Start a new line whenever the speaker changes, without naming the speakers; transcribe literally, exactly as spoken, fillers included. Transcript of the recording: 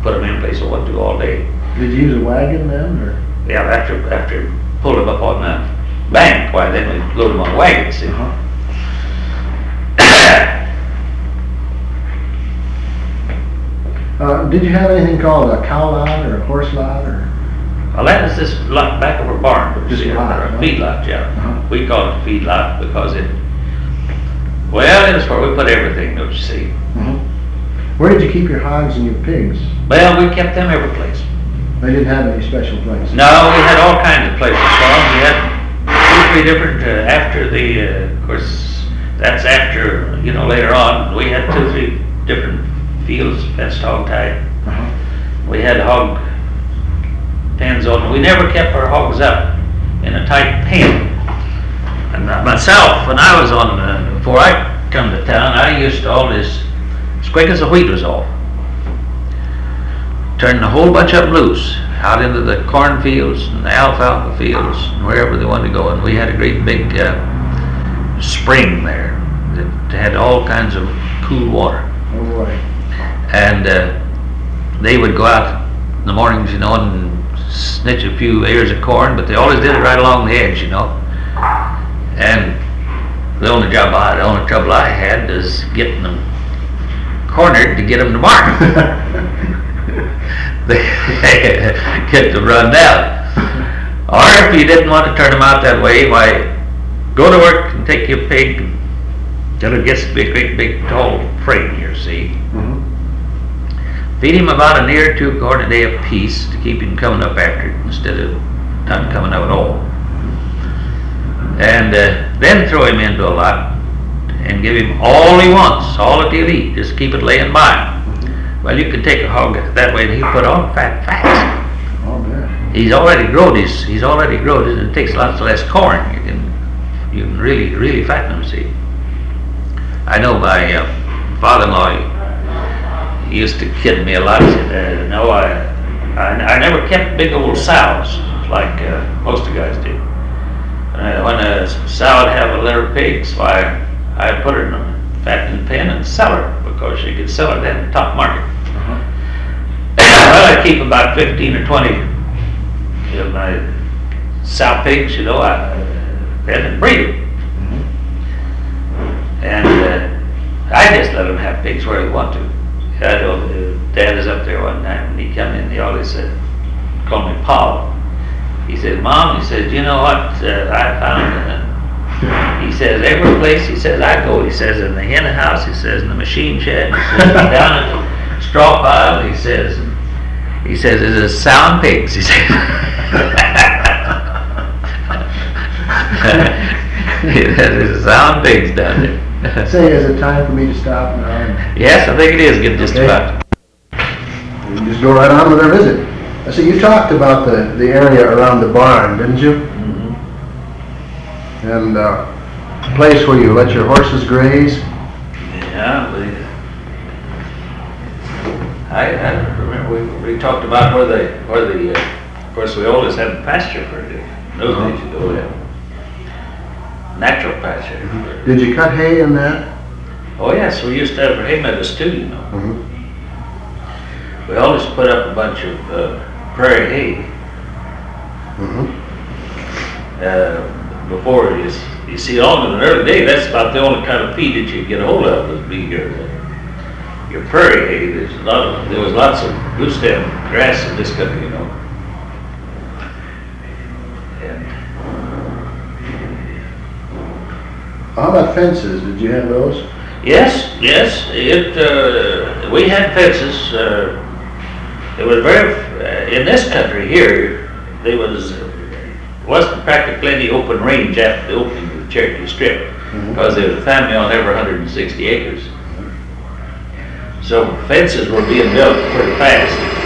put them in place I want to all day.
Did you use a wagon then, or?
Yeah, after after pull them up on the bank, why then we load them on wagons. See?
Uh-huh. uh, did you have anything called a cow lot or a horse lot, or?
Well, that is this lot back of our barn.
Just a lot,
or a
huh?
feed lot, yeah.
Uh-huh.
We call it a feed lot because it, well, it is where we put everything, don't you see?
Mm-hmm. Where did you keep your hogs and your pigs?
Well, we kept them every place.
They didn't have any special place.
No, we had all kinds of places for them. We had two, three different, uh, after the, uh, of course, that's after, you know, later on, we had two, three different fields fenced hog tied.
Uh-huh.
We had hog pens on. We never kept our hogs up in a tight pen. And uh, myself, when I was on, uh, before I come to town, I used to always, as quick as the wheat was off, turn a whole bunch of them loose out into the cornfields and the alfalfa fields and wherever they wanted to go. And we had a great big uh, spring there that had all kinds of cool water.
Oh boy.
And uh, they would go out in the mornings, you know, and snitch a few ears of corn, but they always did it right along the edge, you know. And the only job I, the only trouble I had is getting them cornered to get them to market. They get them run down. Or if you didn't want to turn them out that way, why, go to work and take your pig till it gets to be a great big tall frame here, see.
Mm-hmm.
Feed him about an ear or two corn a day apiece to keep him coming up after it instead of not coming up at all. And uh, then throw him into a lot and give him all he wants, all that he'll eat. Just keep it laying by him. Well, you can take a hog that way and he'll put on fat fast.
Oh man.
He's already grown his, he's already grown it, and it takes lots less corn. You can, you can really, really fatten him, see. I know my uh, father-in-law, he used to kid me a lot. He said, uh, no, I, I, I never kept big old sows like uh, most of the guys do. Uh, when a sow would have a litter of pigs, why, I'd put her in a fattening pen and sell her because she could sell it at the top market.
Uh-huh.
Well, I'd keep about fifteen or twenty of my sow pigs, you know, I and breed them.
Mm-hmm.
And uh, I just let them have pigs where they want to. I know uh, Dad is up there one night and he come in, he always said, called me Paul. He said, Mom, he said, you know what, uh, I found, uh, he says, every place, he says, I go, he says, in the hen house, he says, in the machine shed, he says, down in the straw pile, he says, he says, there's a sound pigs, he says. There's a sound pigs down there.
Say, is it time for me to stop now? And
Yes, I think it is getting just
Okay.
about.
we can just go right on with our visit. I see you talked about the, the area around the barn, didn't you?
Mhm.
And uh, a place where you let your horses graze.
Yeah, we, I, I remember we, we talked about where the, where the, uh, of course we always had pasture for it. Those days you go there. Natural pasture.
Did you cut hay in that?
Oh yes, we used to have hay meadows too, you know.
Mm-hmm.
We always put up a bunch of uh, prairie hay.
Mm-hmm.
Uh, before you, s- you see, on in an early day, that's about the only kind of feed that you get a hold of would be your uh, your prairie hay. There's a lot of, there was lots of good stem grass in this country, you know. And
How about fences? Did you have those?
yes, yes, it. Uh, we had fences. Uh, it was very uh, in this country here. There was uh, wasn't practically any open range after the opening of the Cherokee Strip,
Mhm.
because there was a family on every one hundred sixty acres. So fences were being built pretty fast.